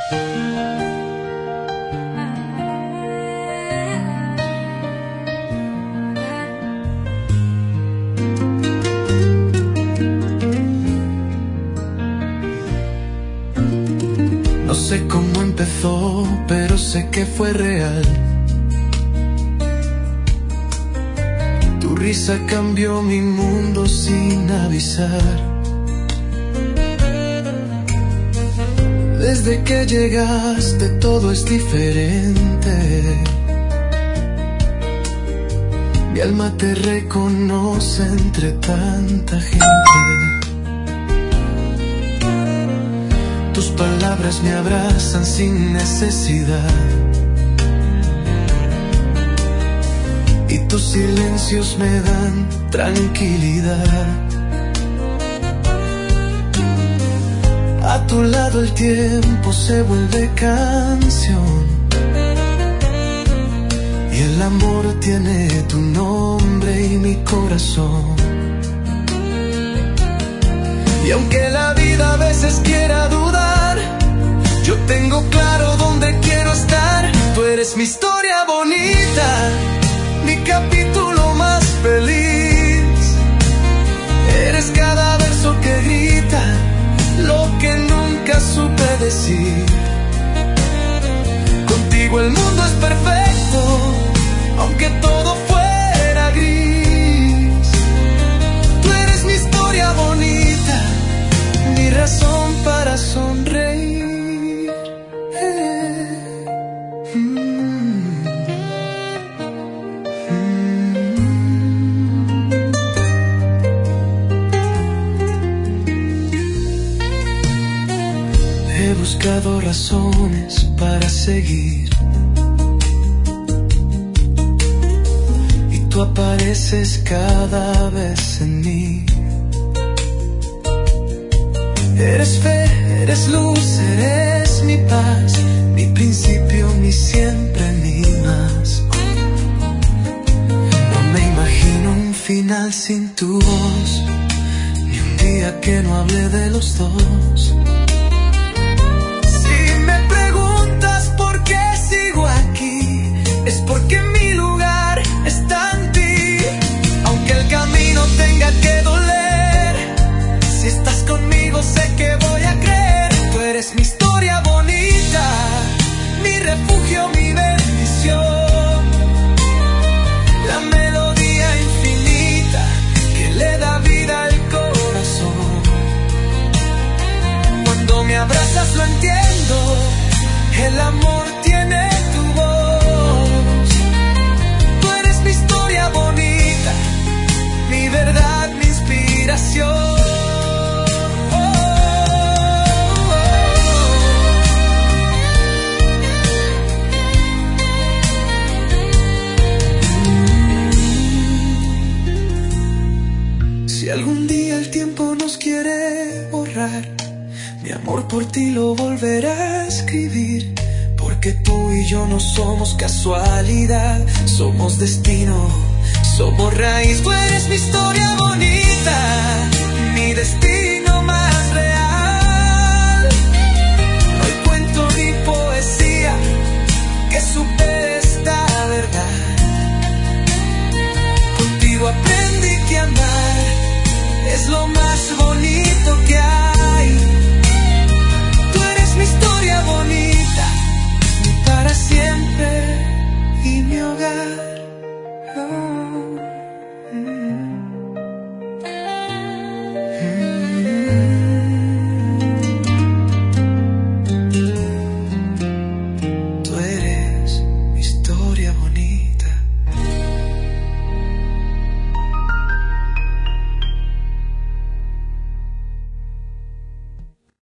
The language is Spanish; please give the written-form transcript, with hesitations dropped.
No sé cómo empezó, pero sé que fue real. Tu risa cambió mi mundo sin avisar. Desde que llegaste todo es diferente. Mi alma te reconoce entre tanta gente. Tus palabras me abrazan sin necesidad. Y tus silencios me dan tranquilidad. A tu lado el tiempo se vuelve canción. Y el amor tiene tu nombre y mi corazón. Y aunque la vida a veces quiera dudar, yo tengo claro dónde quiero estar. Tú eres mi historia bonita, mi capítulo más feliz. Eres cada verso que grita lo que nunca supe decir. Contigo el mundo es perfecto, aunque todo fuera gris. Tú eres mi historia bonita, mi razón para sonreír. He buscado razones para seguir y tú apareces cada vez en mí. Eres fe, eres luz, eres mi paz, mi principio, mi siempre, mi más. No me imagino un final sin tu voz, ni un día que no hable de los dos. Es porque mi lugar está en ti. Aunque el camino tenga que doler, si estás conmigo sé que voy a creer. Tú eres mi historia bonita, mi refugio, mi bendición. La melodía infinita que le da vida al corazón. Cuando me abrazas lo entiendo, el amor tiene tu voz. Bonita, mi verdad, mi inspiración. Oh, oh, oh. Si algún día el tiempo nos quiere borrar, mi amor por ti lo volverá a escribir. Porque tú y yo no somos casualidad, somos destino, somos raíz. Tú eres mi historia bonita, mi destino.